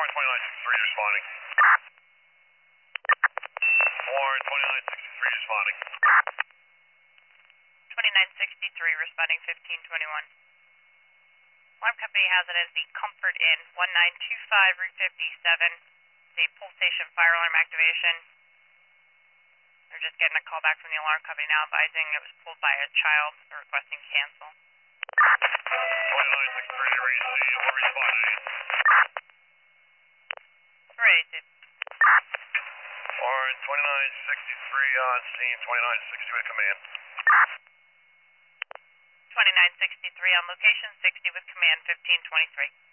Warren 2963 responding. Warren 2963 responding. 2963 responding 1521. Alarm company has it as the Comfort Inn, 1925 Route 57, the pull station fire alarm activation. They're just getting a call back from the alarm company now advising it was pulled by a child. They're requesting cancel. 2963 to reach the responding. Ready to. Warren 2963 on scene, 2960 with command. 2963 on location, 60 with command, 1523.